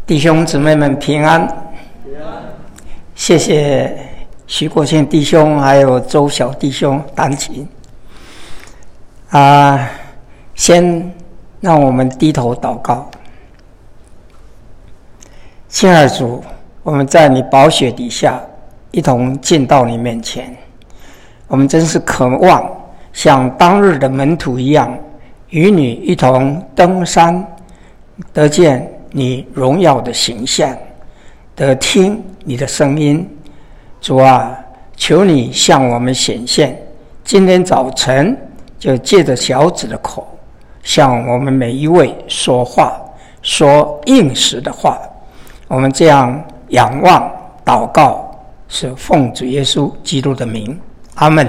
弟兄姊妹们平安，谢谢徐国庆弟兄还有周小弟兄弹琴。先让我们低头祷告。亲爱的主，我们在你宝血底下一同进到你面前，我们真是渴望像当日的门徒一样，与你一同登山，得见你荣耀的形象，得听你的声音。主啊，求你向我们显现，今天早晨就借着小子的口向我们每一位说话，说应时的话。我们这样仰望祷告，是奉主耶稣基督的名，阿们。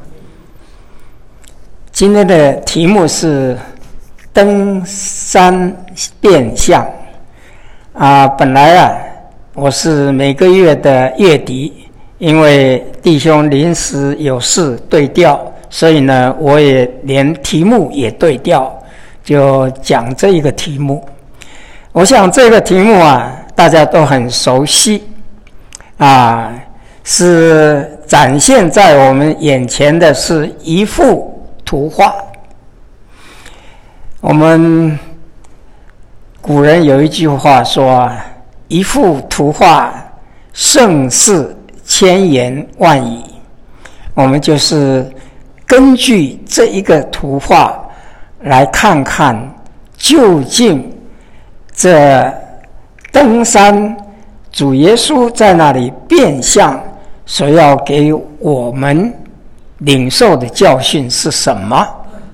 今天的题目是登山变相。本来我是每个月的月底，因为弟兄临时有事对调，所以呢，我也连题目也对调，就讲这一个题目。我想这个题目大家都很熟悉，是展现在我们眼前的是一幅图画。我们古人有一句话说，一幅图画胜似千言万语。我们就是根据这一个图画来看看，究竟这登山主耶稣在那里变相所要给我们领受的教训是什么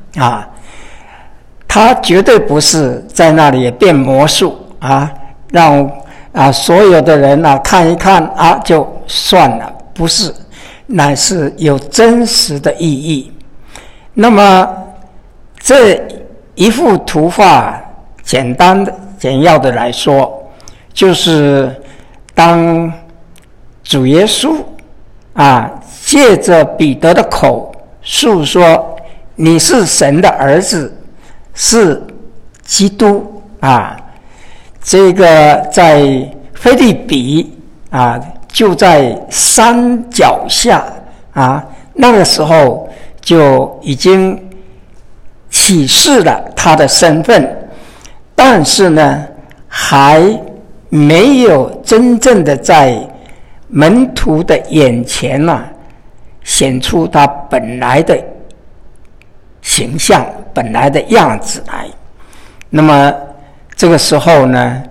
他绝对不是在那里变魔术让所有的人看一看就算了，不是，乃是有真实的意义。那么这一幅图画简要的来说，就是当主耶稣借着彼得的口述说你是神的儿子，是基督这个在腓立比就在山脚下那个时候就已经启示了他的身份，但是呢还没有真正的在门徒的眼前显出他本来的形象，本来的样子来。那么这个时候呢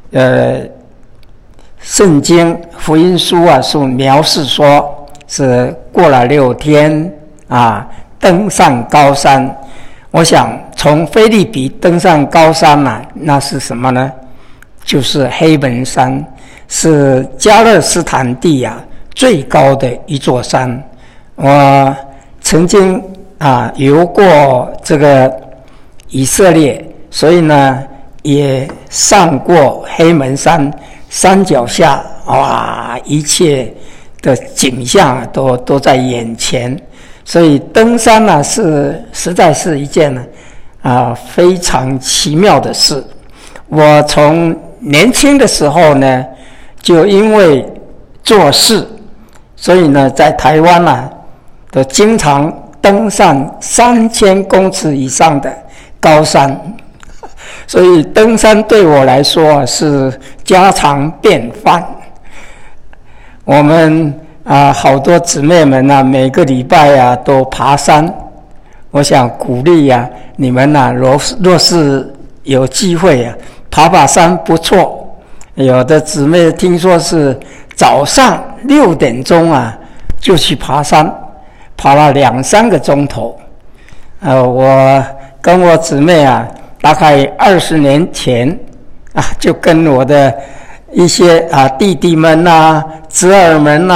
圣经福音书是描述说是过了6天登上高山。我想从腓立比登上高山那是什么呢？就是黑门山，是加勒斯坦地最高的一座山。我曾经游过这个以色列，所以呢也上过黑门山，山脚下一切的景象都在眼前。所以登山实在是一件非常奇妙的事。我从年轻的时候呢，就因为做事，所以呢在台湾都经常登上3000公尺以上的高山，所以登山对我来说是家常便饭。我们好多姊妹们每个礼拜都爬山。我想鼓励你们若是有机会爬山不错。有的姊妹听说是早上6点钟就去爬山，爬了2-3个钟头。我跟我姊妹大概20年前就跟我的一些弟弟们侄儿们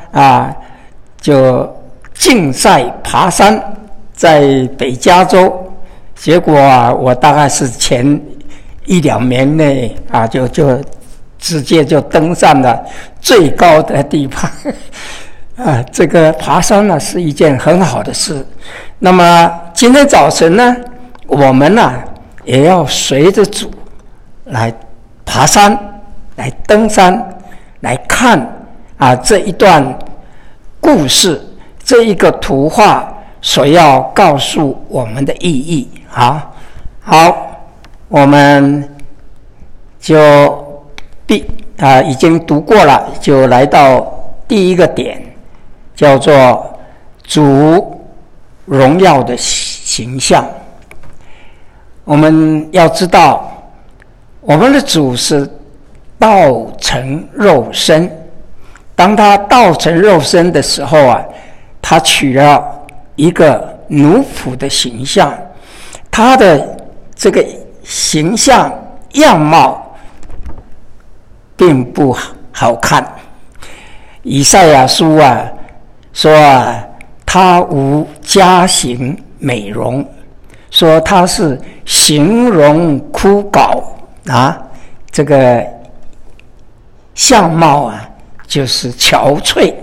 就竞赛爬山，在北加州。结果我大概是前1-2年内就直接就登上了最高的地方。这个爬山是一件很好的事。那么今天早晨呢，我们也要随着主来爬山来登山来看这一段故事，这一个图画所要告诉我们的意义。好，我们就已经读过了，就来到第一个点，叫做主荣耀的形象。我们要知道，我们的主是道成肉身。当他道成肉身的时候他取了一个奴仆的形象，他的这个形象样貌并不好看。以赛亚书说他无佳形美容，说他是形容枯槁这个相貌就是憔悴。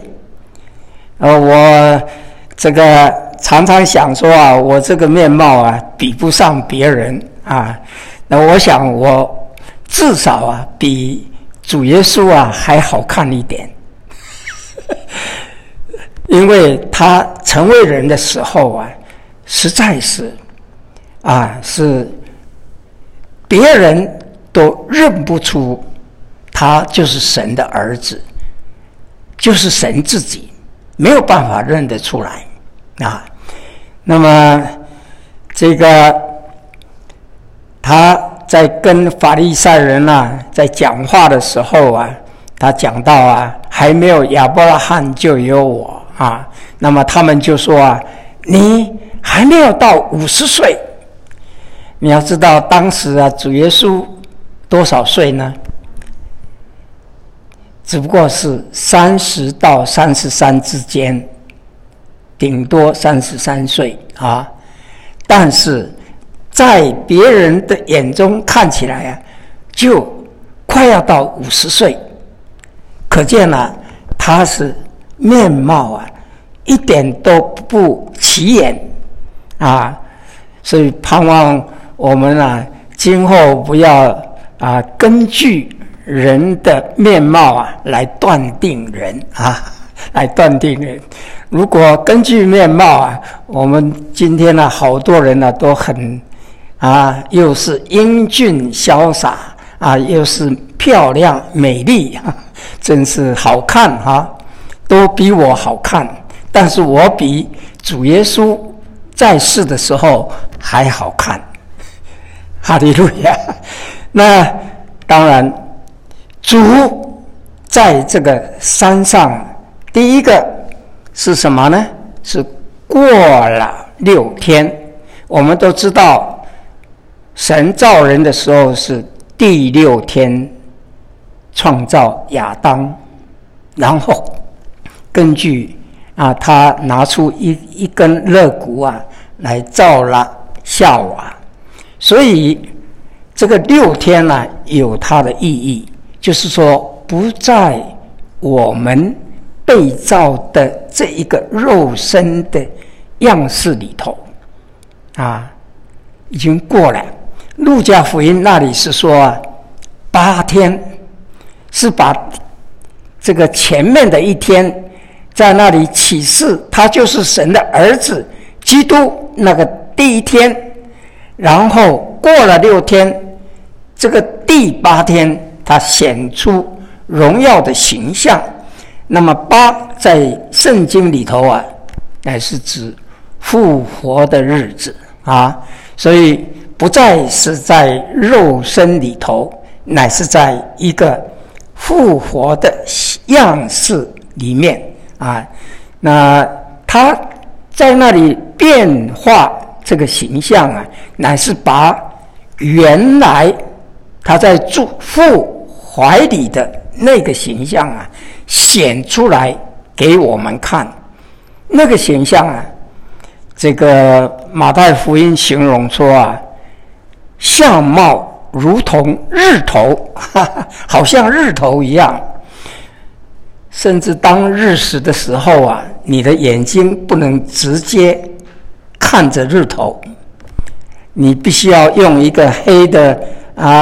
我这个常常想说我这个面貌比不上别人那我想我至少比主耶稣还好看一点。因为他成为人的时候实在是是别人都认不出他就是神的儿子，就是神自己，没有办法认得出来那么这个他在跟法利赛人在讲话的时候他讲到还没有亚伯拉罕就有我那么他们就说你还没有到50岁。你要知道当时主耶稣多少岁呢？只不过是30到33之间，顶多33岁但是在别人的眼中看起来就快要到50岁，可见他是面貌一点都不起眼所以盼望我们今后不要根据人的面貌来断定人来断定人。如果根据面貌我们今天好多人都很又是英俊潇洒又是漂亮美丽真是好看都比我好看，但是我比主耶稣在世的时候还好看。哈利路亚。那当然主在这个山上第一个是什么呢？是过了6天。我们都知道神造人的时候是第6天创造亚当，然后根据他拿出一根肋骨来造了夏娃。所以这个6天有它的意义，就是说不在我们被造的这一个肉身的样式里头已经过了。路加福音那里是说8天，是把这个前面的1天在那里启示他就是神的儿子基督那个第1天，然后过了6天，这个第8天他显出荣耀的形象。那么8在圣经里头乃是指复活的日子所以不再是在肉身里头，乃是在一个复活的样式里面那他在那里变化这个形象乃是把原来他在父怀里的那个形象显出来给我们看。那个形象这个马太福音形容说相貌如同日头好像日头一样。甚至当日食的时候你的眼睛不能直接看着日头，你必须要用一个黑的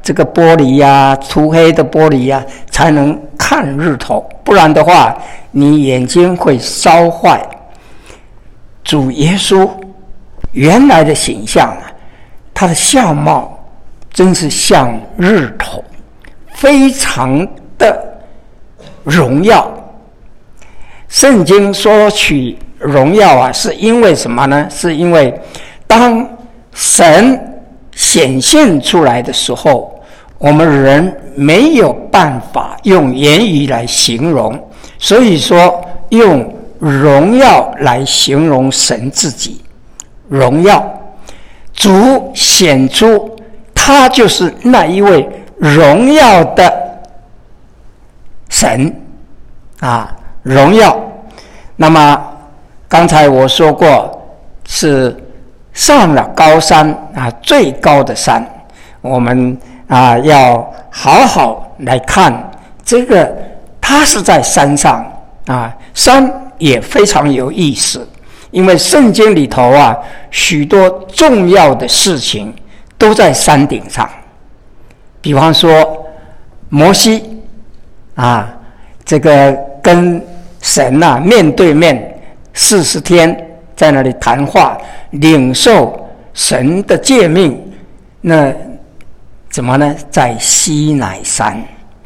这个玻璃呀，涂黑的玻璃呀，才能看日头，不然的话，你眼睛会烧坏。主耶稣原来的形象啊，他的相貌真是像日头，非常的荣耀。圣经说取荣耀啊，是因为什么呢？是因为当神显现出来的时候，我们人没有办法用言语来形容，所以说用荣耀来形容神自己。荣耀，主显出他就是那一位荣耀的神啊，荣耀。那么刚才我说过，是上了高山啊，最高的山，我们啊要好好来看这个，它是在山上啊，山也非常有意思，因为圣经里头啊，许多重要的事情都在山顶上。比方说摩西啊，这个跟神啊面对面40天在那里谈话，领受神的诫命，那怎么呢？在西乃山。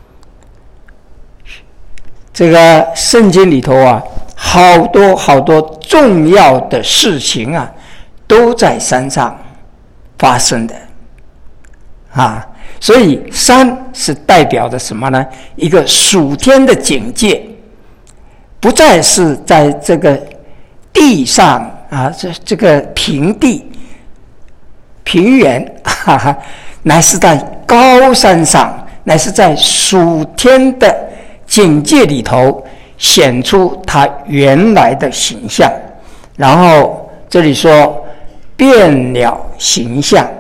这个圣经里头啊，好多好多重要的事情啊，都在山上发生的啊。所以山是代表着什么呢？一个属天的境界，不再是在这个地上啊，这个平地、平原，乃是在高山上，乃是在属天的境界里头显出他原来的形象。然后这里说变了形象，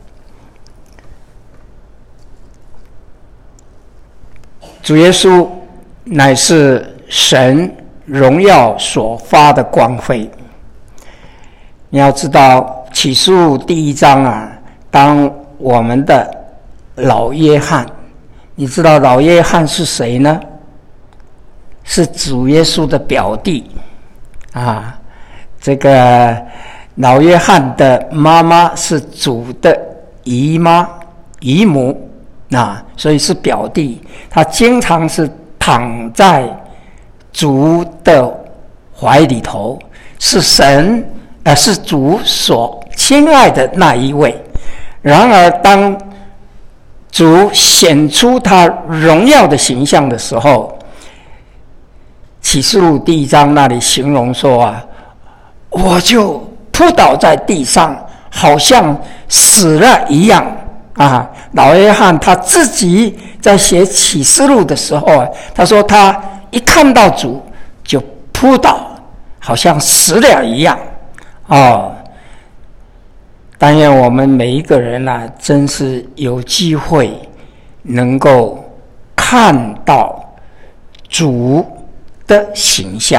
主耶稣乃是神荣耀所发的光辉。你要知道启示录第1章啊，当我们的老约翰，你知道老约翰是谁呢？是主耶稣的表弟啊。这个老约翰的妈妈是主的姨母啊，所以是表弟。他经常是躺在主的怀里头，是是主所亲爱的那一位。然而当主显出他荣耀的形象的时候，启示录第1章那里形容说啊，我就扑倒在地上，好像死了一样啊。老约翰他自己在写启示录的时候啊，他说他一看到主就扑倒，好像死了一样哦。但愿我们每一个人啊，真是有机会能够看到主的形象，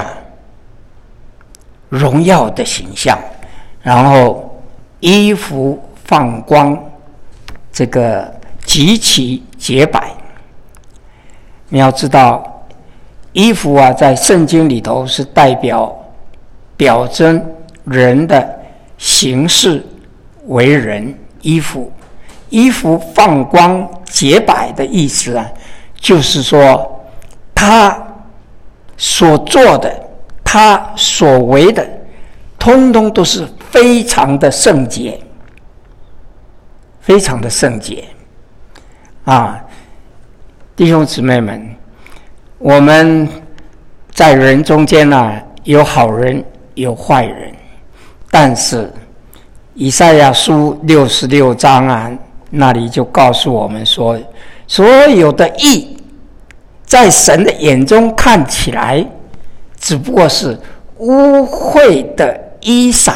荣耀的形象，然后衣服放光，这个极其洁白。你要知道，衣服啊，在圣经里头是表征人的行事为人。衣服放光洁白的意思啊，就是说他所做的，他所为的，通通都是非常的圣洁，非常的圣洁啊！弟兄姊妹们，我们在人中间啊，有好人有坏人，但是以赛亚书66章啊，那里就告诉我们说，所有的义在神的眼中看起来只不过是污秽的衣裳，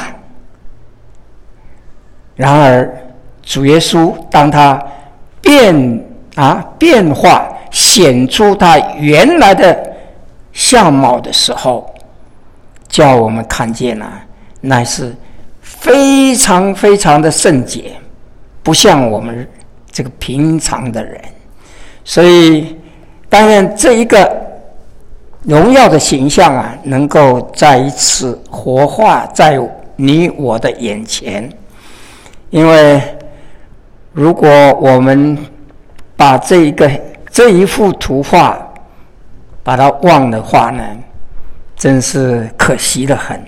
然而主耶稣当他变化显出他原来的相貌的时候，叫我们看见了乃是非常非常的圣洁，不像我们这个平常的人。所以当然这一个荣耀的形象啊，能够再一次活化在你我的眼前。因为如果我们把这一幅图画把它忘的话呢，真是可惜得很。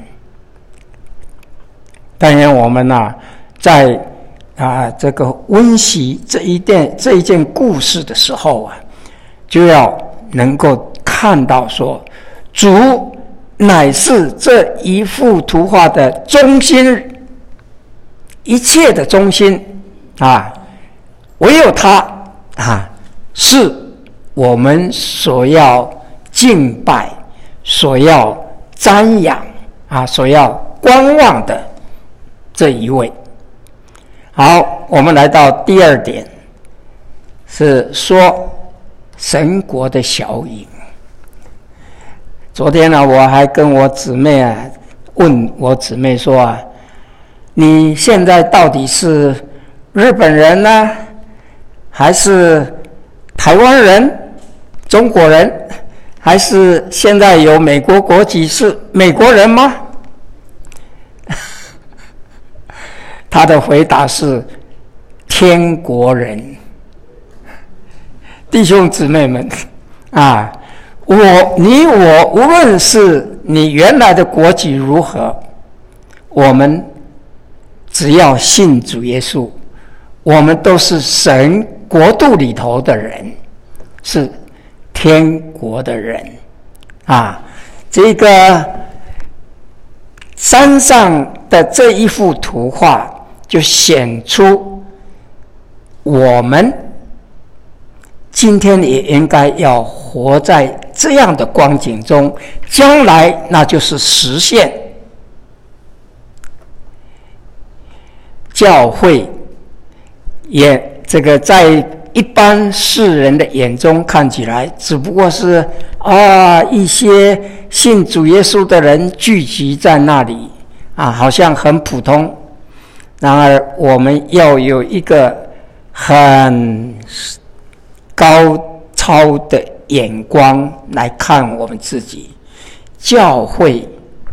当然我们在这个温习这一件故事的时候啊，就要能够看到说，主乃是这一幅图画的中心，一切的中心唯有他是我们所要敬拜、所要瞻仰所要观望的这一位。好，我们来到第二点，是说神国的小影。昨天我还跟我姊妹问我姊妹说你现在到底是日本人呢，还是台湾人、中国人，还是现在有美国国籍是美国人吗？他的回答是天国人。弟兄姊妹们你我无论是你原来的国籍如何，我们只要信主耶稣，我们都是神国度里头的人，是天国的人这个山上的这一幅图画就显出我们今天也应该要活在这样的光景中，将来那就是实现。教会也这个在一般世人的眼中看起来只不过是一些信主耶稣的人聚集在那里好像很普通。然而我们要有一个很高超的眼光来看我们自己。教会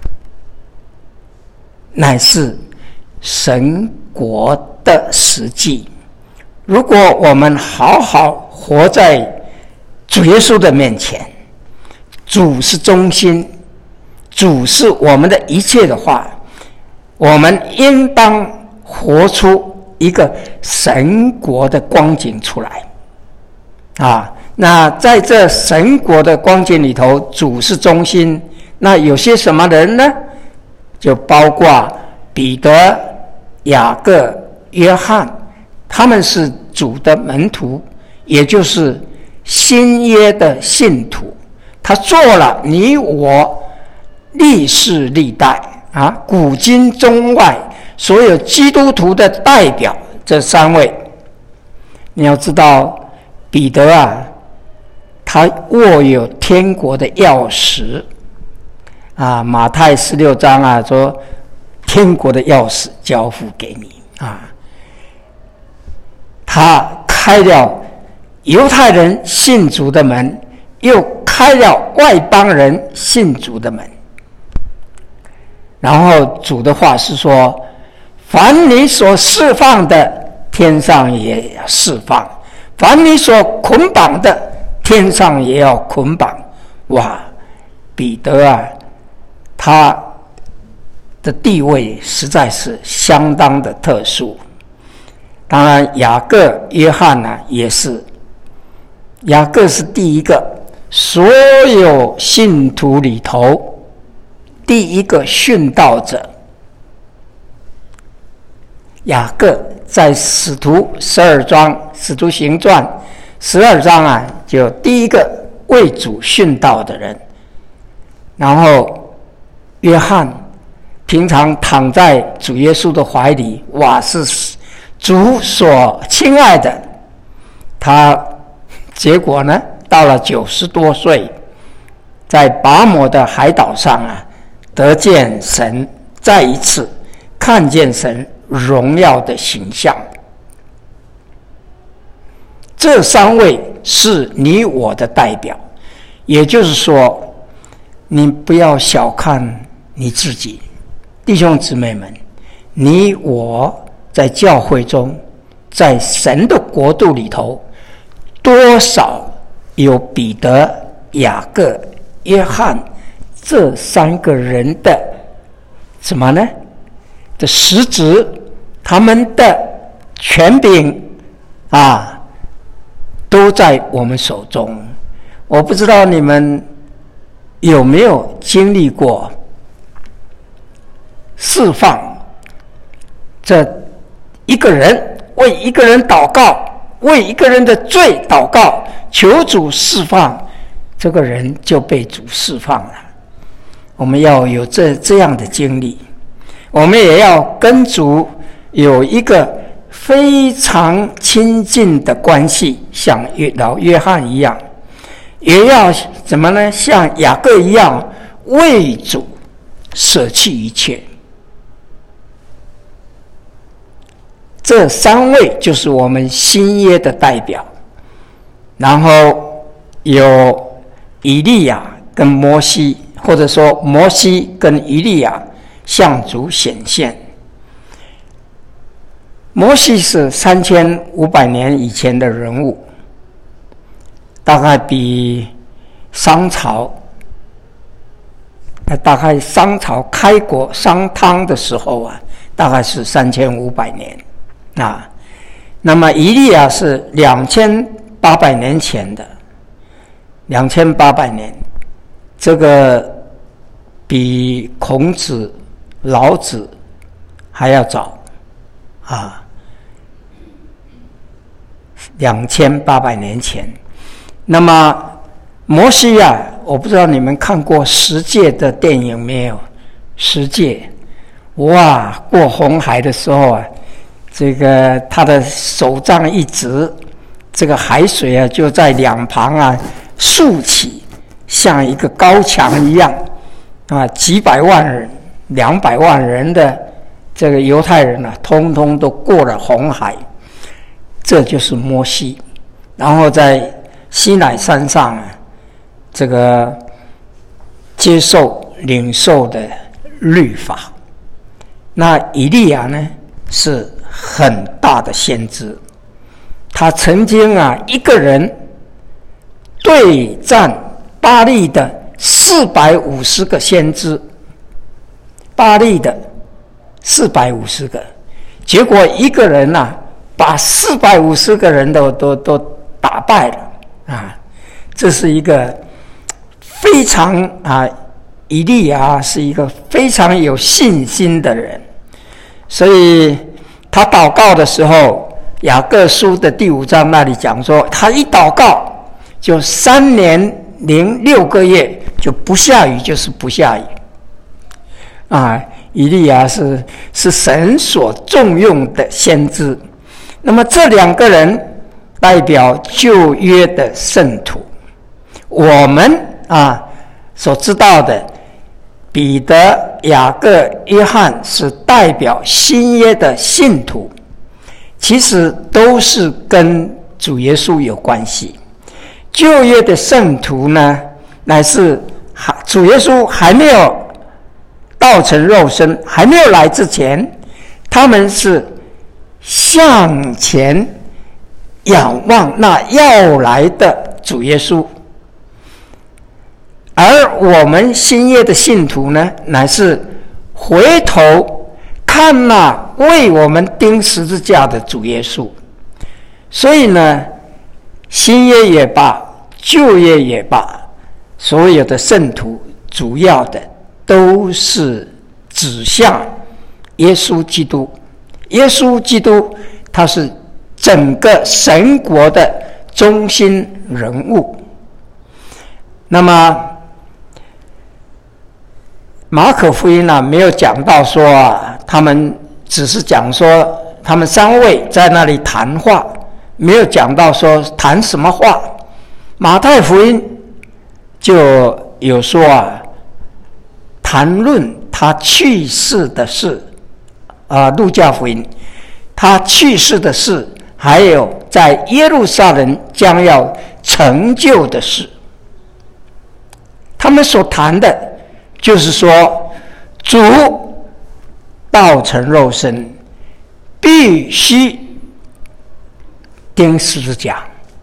乃是神国的实际。如果我们好好活在主耶稣的面前，主是中心，主是我们的一切的话，我们应当活出一个神国的光景出来那在这神国的光景里头，主是中心。那有些什么人呢？就包括彼得、雅各、约翰，他们是主的门徒，也就是新约的信徒。他做了你我历世历代古今中外所有基督徒的代表。这三位，你要知道彼得他握有天国的钥匙马太16章说天国的钥匙交付给你他开了犹太人信主的门，又开了外邦人信主的门。然后主的话是说，凡你所释放的，天上也要释放；凡你所捆绑的，天上也要捆绑。哇，彼得他的地位实在是相当的特殊。当然雅各、约翰也是。雅各是第一个，所有信徒里头第一个殉道者。雅各在使徒12章，使徒行传12章就第一个为主殉道的人。然后约翰平常躺在主耶稣的怀里，哇，是主所亲爱的。他结果呢，到了90多岁，在拔摩的海岛上得见神，再一次看见神荣耀的形象。 这三位是你我的代表。也就是说，你不要小看你自己，弟兄姊妹们，你我在教会中，在神的国度里头，多少有彼得、雅各、约翰这三个人的什么呢？的实质，他们的权柄啊，都在我们手中。我不知道你们有没有经历过释放，这一个人为一个人祷告，为一个人的罪祷告，求主释放，这个人就被主释放了。我们要有这样的经历，我们也要跟主有一个非常亲近的关系，像老约翰一样，也要怎么呢？像雅各一样，为主舍弃一切。这三位就是我们新约的代表，然后有以利亚跟摩西，或者说摩西跟以利亚向主显现。摩西是3500年以前的人物，大概比商朝，开国商汤的时候啊，大概是3500年啊。那么以利亚是2800年前的，2800年，这个比孔子、老子还要早啊，2800年前。那么摩西啊，我不知道你们看过十诫的电影没有？十诫，哇，过红海的时候啊，这个他的手杖一直，这个海水啊就在两旁啊竖起，像一个高墙一样啊，几百万人、200万人的这个犹太人啊，通通都过了红海，这就是摩西。然后在西乃山上啊，这个领受的律法。那以利亚呢，是很大的先知，他曾经啊一个人对战巴力的450个先知，巴力的450个，结果一个人啊把450个人都打败了啊！这是一个非常以利亚是一个非常有信心的人，所以他祷告的时候，雅各书的第5章那里讲说，他一祷告就3年06个月就不下雨，就是不下雨啊！以利亚是神所重用的先知。那么这2个人代表旧约的圣徒，我们所知道的彼得、雅各、约翰是代表新约的信徒，其实都是跟主耶稣有关系。旧约的圣徒呢，乃是主耶稣还没有道成肉身，还没有来之前，他们是向前仰望那要来的主耶稣。而我们新约的信徒呢，乃是回头看那为我们钉十字架的主耶稣。所以呢，新约也罢，旧约也罢，所有的圣徒主要的都是指向耶稣基督。耶稣基督他是整个神国的中心人物。那么马可福音没有讲到说他们只是讲说他们3位在那里谈话，没有讲到说谈什么话。马太福音就有说谈论他去世的事路加福音他去世的事还有在耶路撒冷将要成就的事。他们所谈的就是说，主道成肉身必须钉十字架，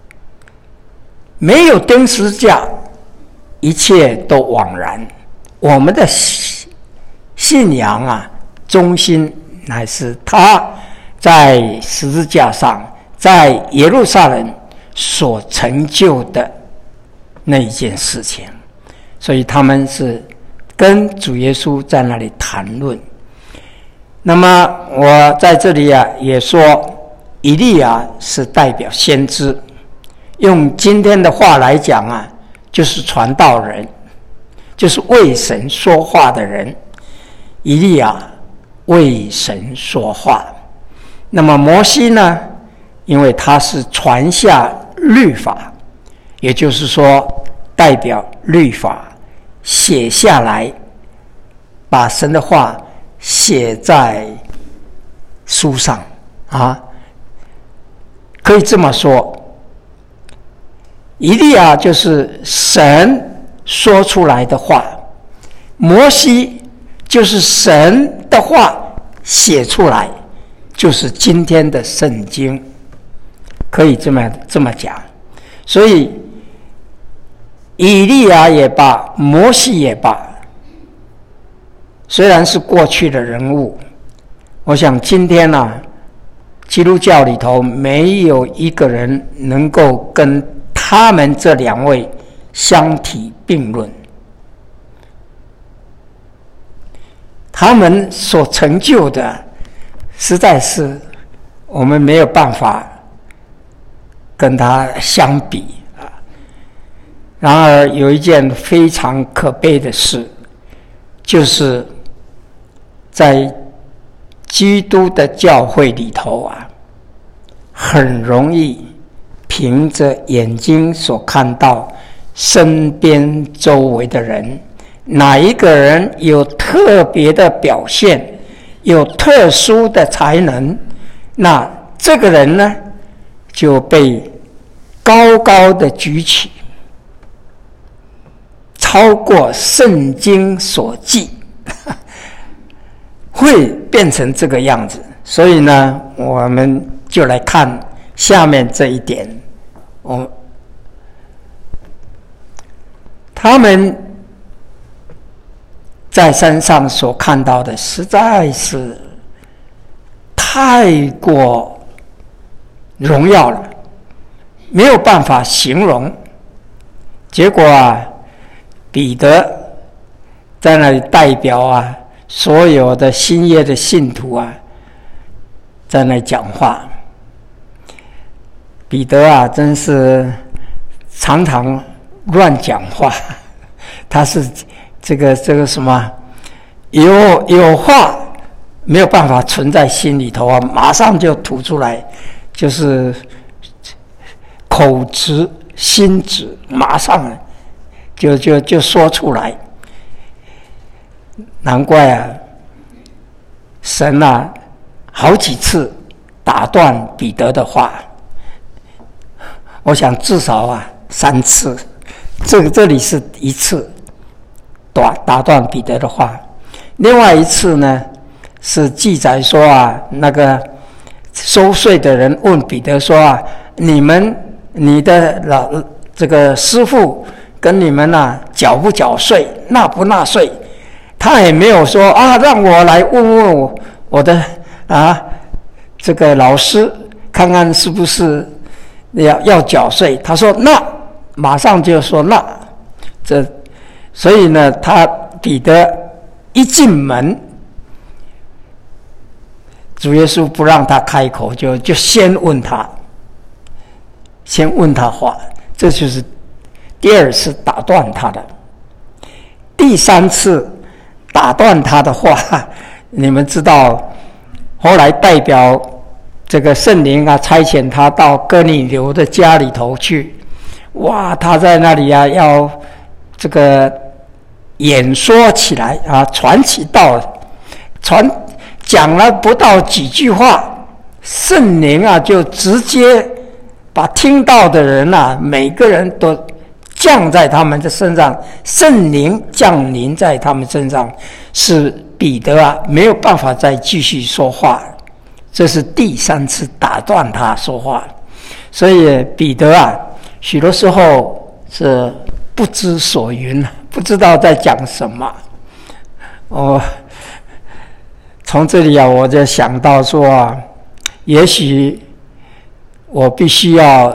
没有钉十字架，一切都枉然。我们的信仰啊，中心乃是他在十字架上，在耶路撒冷所成就的那一件事情。所以他们是跟主耶稣在那里谈论。那么我在这里啊也说，以利亚是代表先知，用今天的话来讲啊，就是传道人，就是为神说话的人。以利亚为神说话。那么摩西呢，因为他是传下律法，也就是说代表律法写下来，把神的话写在书上啊，可以这么说，以利亚就是神说出来的话，摩西就是神的话写出来，就是今天的圣经，可以这么讲。所以以利亚也罢，摩西也罢，虽然是过去的人物，我想今天啊，基督教里头没有一个人能够跟他们这两位相提并论。他们所成就的实在是我们没有办法跟他相比啊。然而有一件非常可悲的事，就是在基督的教会里头啊，很容易凭着眼睛所看到身边周围的人，哪一个人有特别的表现，有特殊的才能，那这个人呢就被高高的举起，超过圣经所记，会变成这个样子。所以呢，我们就来看下面这一点。他们在山上所看到的实在是太过荣耀了，没有办法形容。结果啊，彼得在那里代表啊所有的新约的信徒啊，在那里讲话。彼得啊，真是常常乱讲话，他是这个什么，有话没有办法存在心里头啊，马上就吐出来，就是口直心直，马上就说出来。难怪啊，神啊好几次打断彼得的话，我想至少啊3次，这里是1次打断彼得的话。另外一次呢，是记载说啊，那个收税的人问彼得说啊，你的这个师父跟你们啊缴不缴税，纳不纳税？他也没有说啊，让我来问问我的这个老师，看看是不是要缴税。他说那，马上就说那。所以呢，彼得一进门，主耶稣不让他开口，就先问他话。这就是第2次打断他的。第3次打断他的话，你们知道，后来代表这个圣灵啊差遣他到哥尼流的家里头去，哇，他在那里啊要这个演说起来啊，传起道，讲了不到几句话， 圣灵啊，就直接把听到的人啊，每个人都降在他们的身上，圣灵降临在他们身上，使彼得啊没有办法再继续说话。这是第3次打断他说话，所以彼得啊，许多时候是不知所云，不知道在讲什么。从这里啊，我就想到说啊，也许我必须要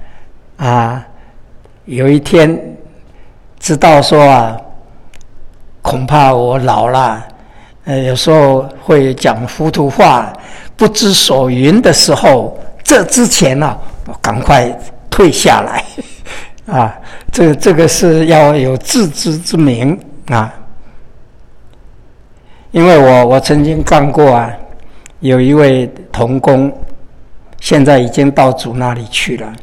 有一天知道说啊，恐怕我老了，有时候会讲糊涂话，不知所云的时候，这之前呢，我赶快退下来这个是要有自知之明啊。因为我曾经干过有一位同工，现在已经到主那里去了，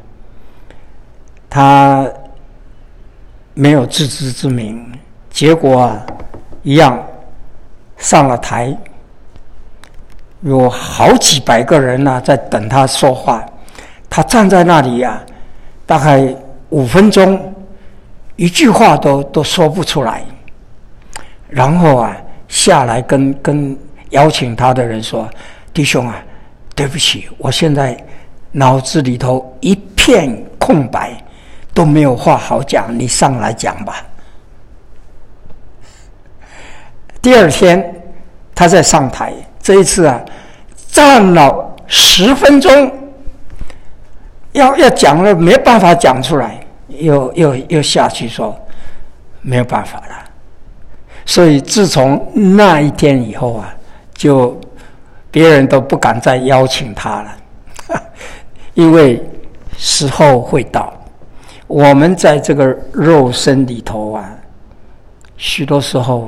他没有自知之明，结果一样上了台，有好几百个人在等他说话，他站在那里大概5分钟，一句话都说不出来，然后下来跟邀请他的人说：“弟兄对不起，我现在脑子里头一片空白，都没有话好讲，你上来讲吧。”第2天他再上台，这一次站了10分钟，要讲了没办法讲出来，又下去说没有办法了。所以自从那一天以后就别人都不敢再邀请他了，因为时候会到，我们在这个肉身里头许多时候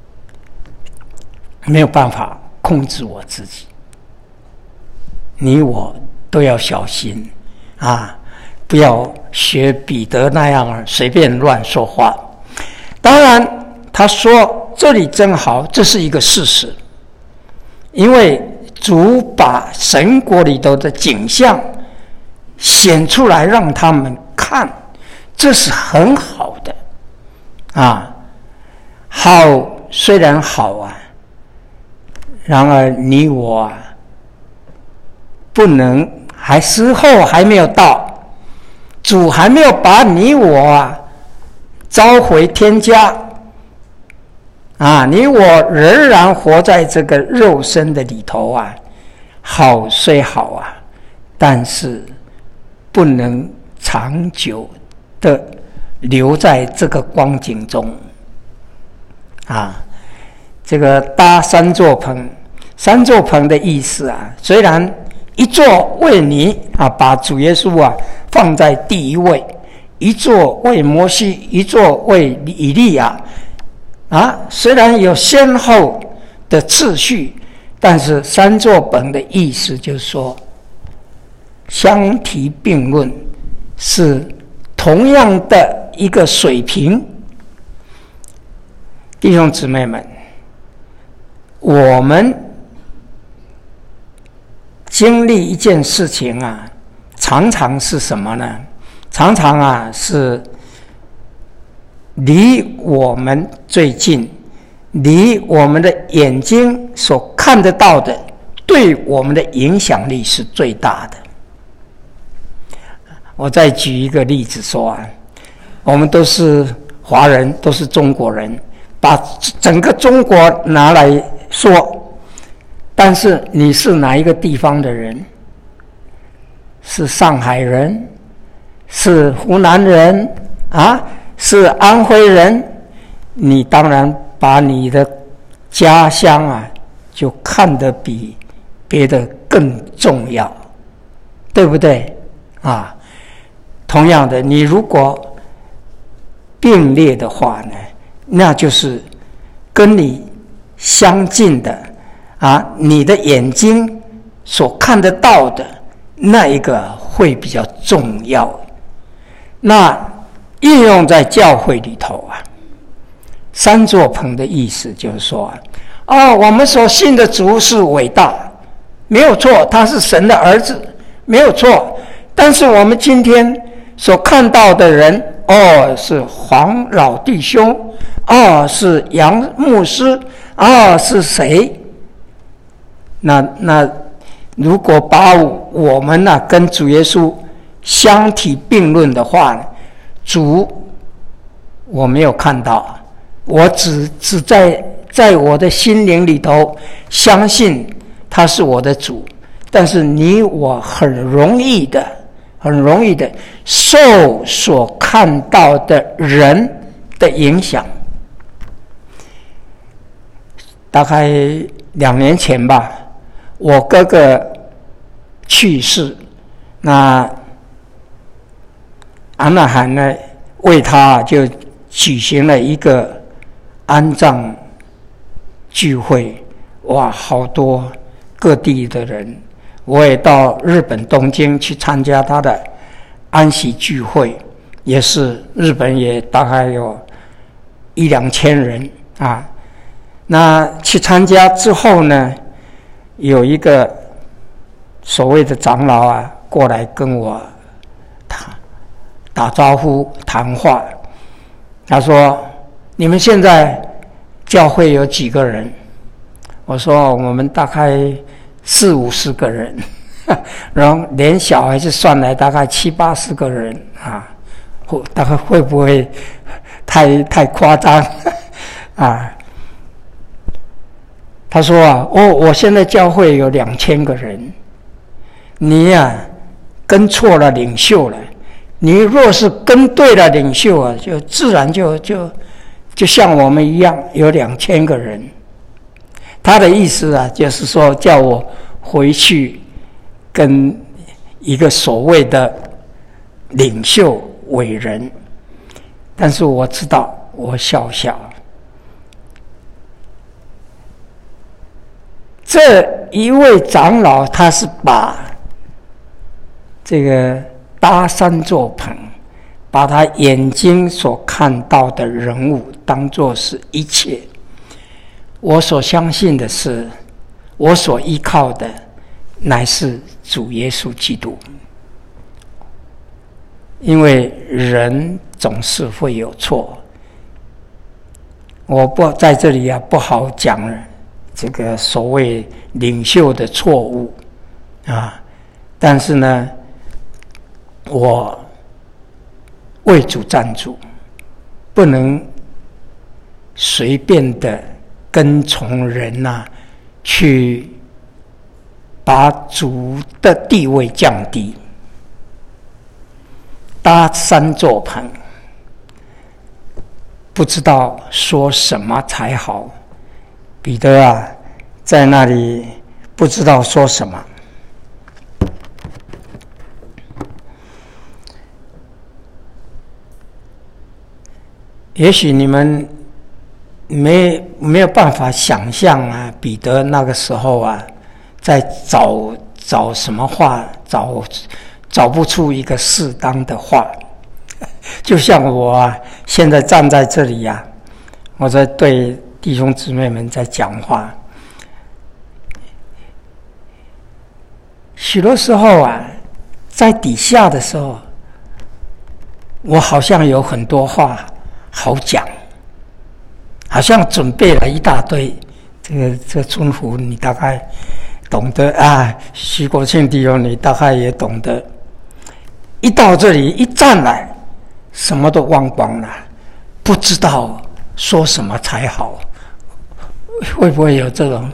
没有办法控制我自己，你我都要小心不要学彼得那样随便乱说话。当然他说这里真好，这是一个事实，因为主把神国里头的景象显出来让他们看，这是很好的好虽然好然而你我不能，时候还没有到，主还没有把你我召回天家你我仍然活在这个肉身的里头好虽好但是不能长久的留在这个光景中这个搭3座棚，3座棚的意思虽然一座为你把主耶稣放在第一位，一座为摩西，一座为以利亚虽然有先后的次序，但是3座棚的意思就是说相提并论，是同样的一个水平。弟兄姊妹们，我们经历一件事情常常是什么呢？常常是离我们最近，离我们的眼睛所看得到的，对我们的影响力是最大的。我再举一个例子说我们都是华人，都是中国人，把整个中国拿来说，但是你是哪一个地方的人？是上海人，是湖南人是安徽人，你当然把你的家乡就看得比别的更重要，对不对同样的，你如果并列的话呢，那就是跟你相近的你的眼睛所看得到的那一个会比较重要。那应用在教会里头3座棚的意思就是说我们所信的主是伟大， 没有错，他是神的儿子，没有错。但是我们今天所看到的人，是黄老弟兄，是杨牧师，是谁？那如果把我们跟主耶稣相提并论的话，主我没有看到，我只在我的心灵里头相信他是我的主，但是你我很容易的受所看到的人的影响。大概2年前吧，我哥哥去世，那安娜罕呢为他就举行了一个安葬聚会，哇，好多各地的人，我也到日本东京去参加他的安息聚会，也是日本也大概有1-2千人啊。那去参加之后呢，有一个所谓的长老过来跟我打招呼谈话，他说：“你们现在教会有几个人？”我说：“我们大概40-50个人，然后连小孩子算来大概70-80个人啊，大概会不会太夸张啊？”他说：“我现在教会有2000个人，你跟错了领袖了。你若是跟对了领袖就自然就像我们一样有2000个人。”他的意思就是说叫我回去跟一个所谓的领袖伟人，但是我知道我笑笑。这一位长老他是把这个搭3座棚，把他眼睛所看到的人物当作是一切。我所相信的是，我所依靠的乃是主耶稣基督。因为人总是会有错，我不在这里不好讲这个所谓领袖的错误但是呢，我为主站主，不能随便的跟从人去把主的地位降低。搭3座棚，不知道说什么才好。彼得在那里不知道说什么。也许你们没有办法想象彼得那个时候在找什么话，找不出一个适当的话。就像我现在站在这里我在对弟兄姊妹们在讲话，许多时候在底下的时候，我好像有很多话好讲，好像准备了一大堆。这春福你大概懂得徐国庆弟兄你大概也懂得。一到这里一站来，什么都忘光了，不知道说什么才好。会不会有这种？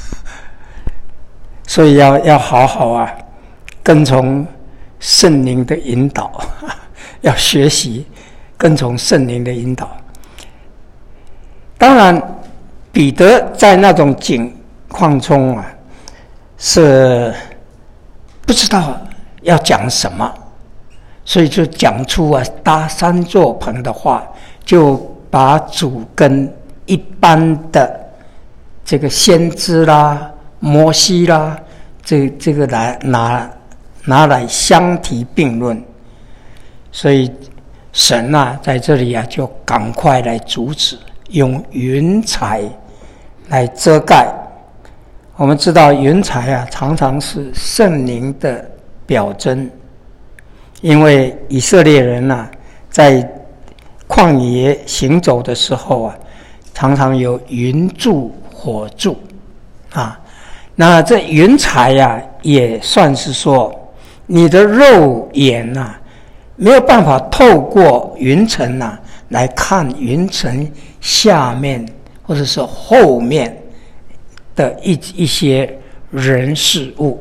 所以要好好跟从圣灵的引导，要学习跟从圣灵的引导。当然彼得在那种境况中是不知道要讲什么，所以就讲出搭3座棚的话，就把主跟一般的这个先知啦、摩西啦，这个拿来相提并论。所以神在这里就赶快来阻止，用云彩来遮盖我们知道云彩啊，常常是圣灵的表征，因为以色列人啊，在旷野行走的时候啊，常常有云柱火柱啊。那这云彩啊，也算是说你的肉眼啊，没有办法透过云层啊来看云层下面或者是后面的一些人事物，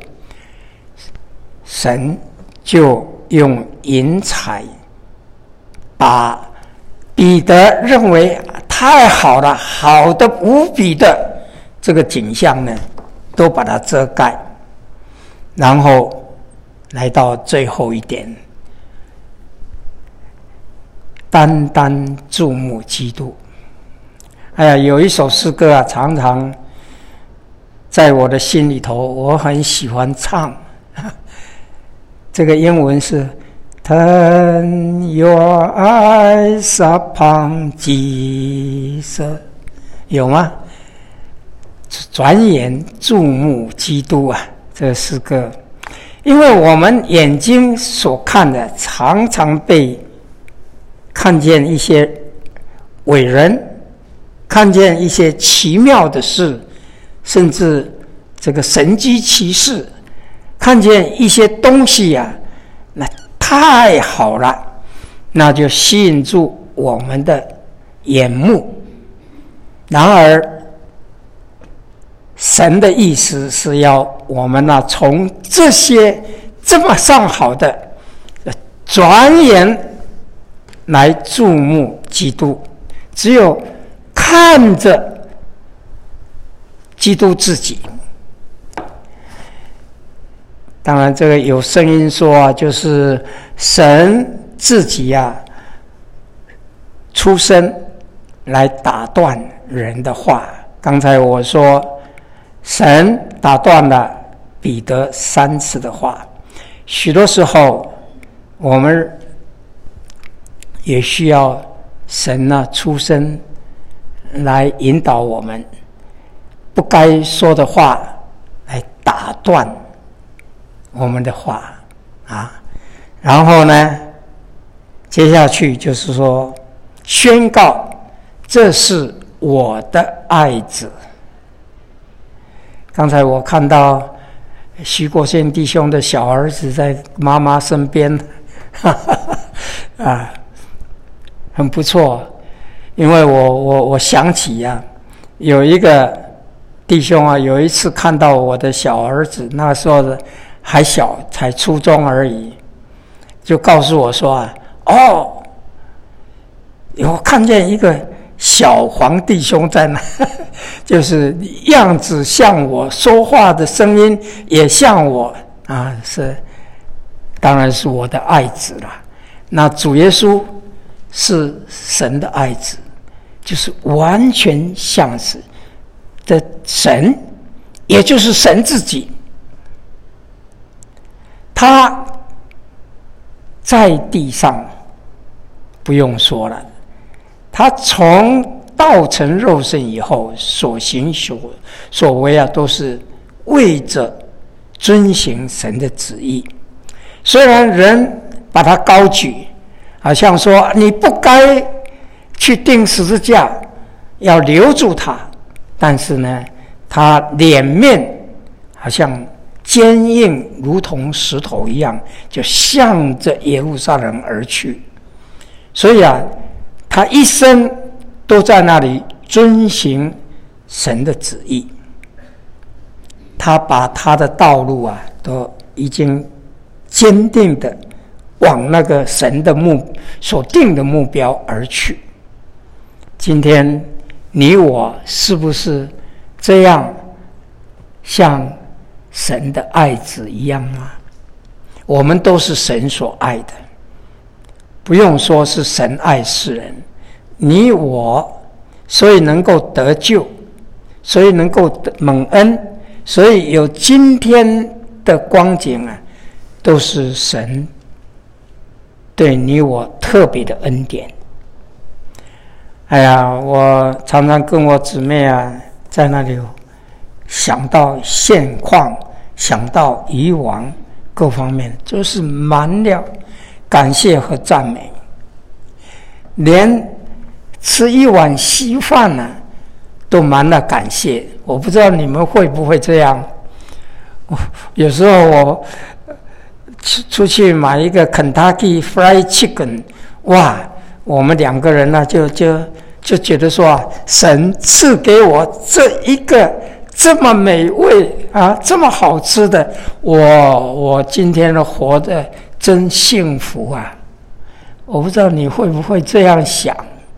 神就用云彩把彼得认为太好了，好的无比的这个景象呢，都把它遮盖，然后来到最后一点，单单注目基督。哎呀，有一首诗歌啊，常常在我的心里头，我很喜欢唱。这个英文是 Turn your eyes upon Jesus， 有吗？转眼注目基督啊，这个诗歌。因为我们眼睛所看的，常常被看见一些伟人，看见一些奇妙的事，甚至这个神迹奇事，看见一些东西啊，那太好了，那就吸引住我们的眼目。然而神的意思是要我们呢，从这些这么上好的转眼来注目基督，只有看着基督自己。当然这个有声音说啊，就是神自己啊出生来打断人的话。刚才我说神打断了彼得3次的话，许多时候我们也需要神啊出声来引导我们，不该说的话来打断我们的话啊。然后呢，接下去就是说宣告这是我的爱子。刚才我看到徐国宪弟兄的小儿子在妈妈身边，啊，很不错。因为我想起啊，有一个弟兄啊，有一次看到我的小儿子，那时候的还小，才初中而已，就告诉我说啊，哦，我看见一个小黄弟兄在那，就是样子像我，说话的声音也像我啊，当然是我的爱子了。那主耶稣是神的爱子，就是完全像是的神，也就是神自己。他在地上不用说了，他从道成肉身以后所行所为啊，都是为着遵行神的旨意。虽然人把他高举，好像说你不该去钉十字架，要留住他，但是呢，他脸面好像坚硬如同石头一样，就向着耶路撒冷而去。所以啊，他一生都在那里遵行神的旨意。他把他的道路啊，都已经坚定的往那个神的所定的目标而去。今天你我是不是这样像神的爱子一样吗？我们都是神所爱的，不用说是神爱世人，你我所以能够得救，所以能够蒙恩，所以有今天的光景啊，都是神对你我特别的恩典。哎呀，我常常跟我姊妹啊在那里想到现况，想到以往各方面，就是满了感谢和赞美。连吃一碗稀饭呢，都满了感谢。我不知道你们会不会这样。有时候我出去买一个 Kentucky Fried Chicken， 哇，我们2个人呢就觉得说啊，神赐给我这一个这么美味啊，这么好吃的，我今天的活得真幸福啊！我不知道你会不会这样想。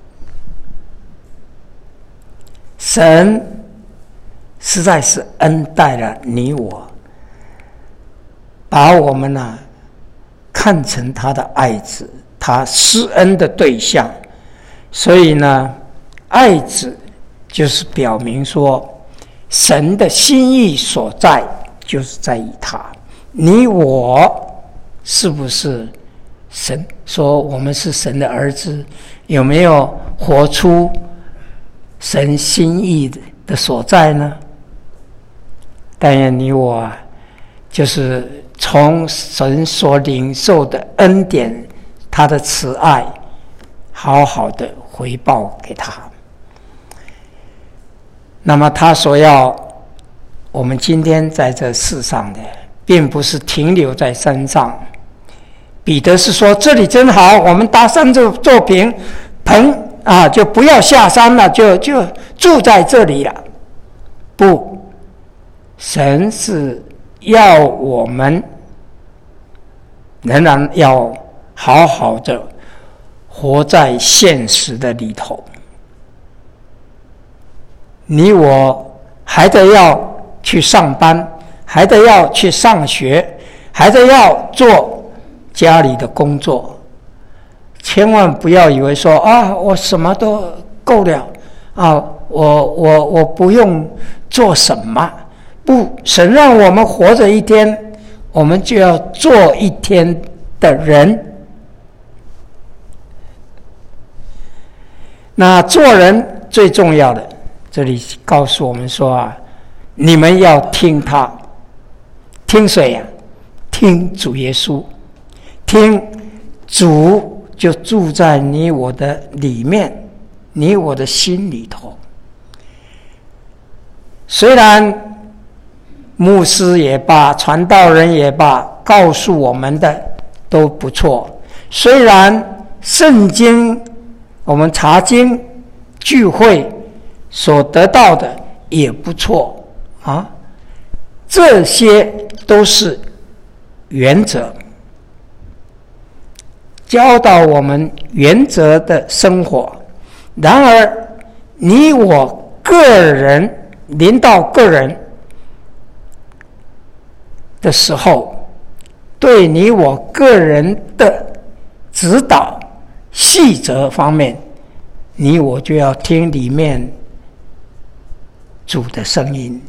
神实在是恩待了你我，把我们呢看成他的爱子，他施恩的对象。所以呢，爱子就是表明说，神的心意所在就是在于他。你我是不是神说我们是神的儿子，有没有活出神心意的所在呢？但愿你我就是从神所领受的恩典，他的慈爱，好好的回报给他。那么他所要我们今天在这世上的，并不是停留在山上。彼得是说，这里真好，我们搭山做平棚啊，就不要下山了，就住在这里了。不，神是要我们仍然要好好的活在现实的里头。你我还得要去上班，还得要去上学，还得要做家里的工作。千万不要以为说啊，我什么都够了啊，我不用做什么。不，神让我们活着一天，我们就要做一天的人。那做人最重要的，这里告诉我们说啊，你们要听他。听谁呀？听主耶稣。听主就住在你我的里面，你我的心里头。虽然牧师也罢，传道人也罢，告诉我们的都不错。虽然圣经我们查经聚会所得到的也不错啊，这些都是原则，教导我们原则的生活。然而你我个人临到个人的时候，对你我个人的指导细则方面，你我就要听里面主的声音。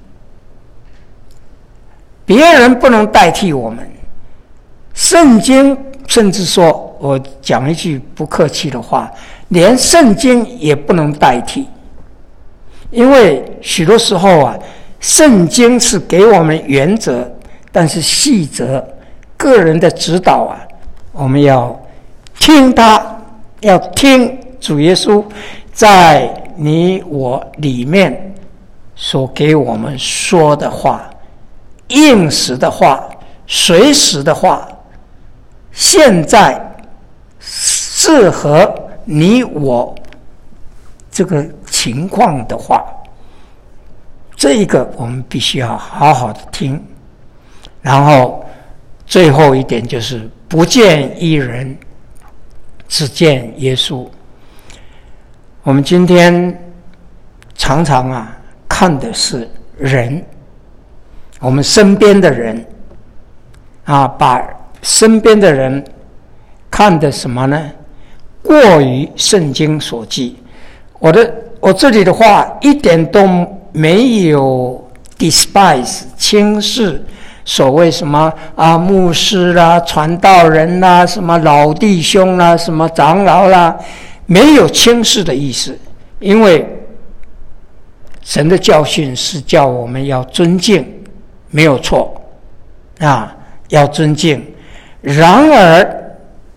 别人不能代替我们，圣经甚至说，我讲一句不客气的话，连圣经也不能代替。因为许多时候啊，圣经是给我们原则，但是细则个人的指导啊，我们要听他，要听主耶稣在你我里面所给我们说的话，应时的话，随时的话，现在适合你我这个情况的话，这一个我们必须要好好的听。然后最后一点就是不见一人，只见耶稣。我们今天常常啊看的是人，我们身边的人啊，把身边的人看的什么呢？过于圣经所记。我这里的话一点都没有 despise 轻视所谓什么啊牧师啦、传道人啦、什么老弟兄啦、什么长老啦，没有轻视的意思。因为神的教训是叫我们要尊敬，没有错啊，要尊敬。然而，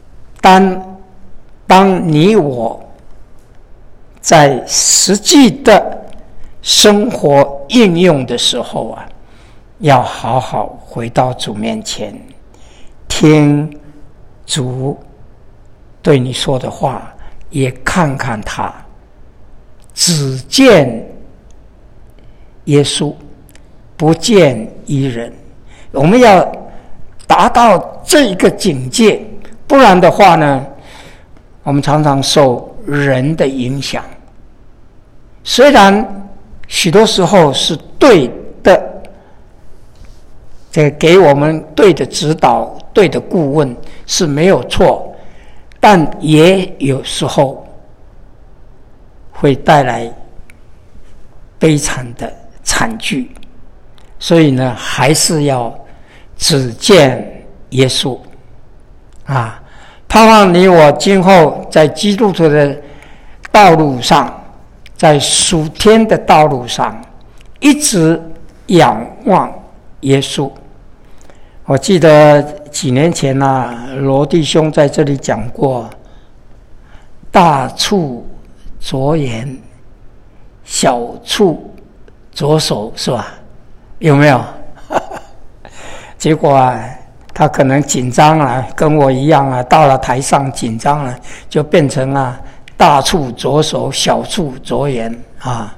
当你我在实际的生活应用的时候啊，要好好回到主面前，听主对你说的话，也看看他，只见耶稣，不见一人。我们要达到这个境界，不然的话呢，我们常常受人的影响。虽然许多时候是对的，这给我们对的指导、对的顾问是没有错，但也有时候会带来悲惨的惨剧。所以呢，还是要只见耶稣啊！盼望你我今后在基督徒的道路上，在属天的道路上，一直仰望耶稣。我记得几年前罗弟兄在这里讲过，大处着眼，小处着手，是吧？有没有？结果他可能紧张了，跟我一样到了台上紧张了，就变成大处着手，小处着眼啊。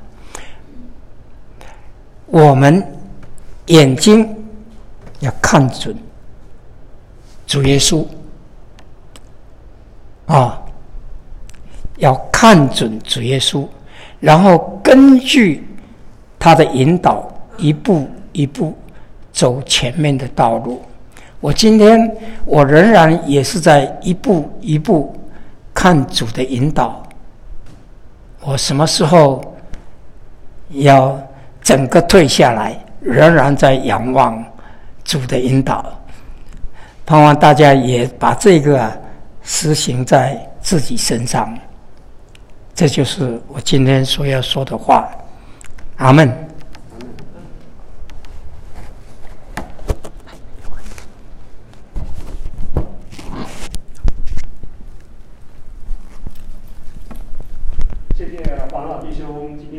我们眼睛要看准主耶稣啊，要看准主耶稣，然后根据他的引导，一步一步走前面的道路。今天我仍然也是在一步一步看主的引导。我什么时候要整个退下来，仍然在仰望主的引导。盼望大家也把这个实行在自己身上。这就是我今天所要说的话。阿们。 谢谢黄老弟兄今天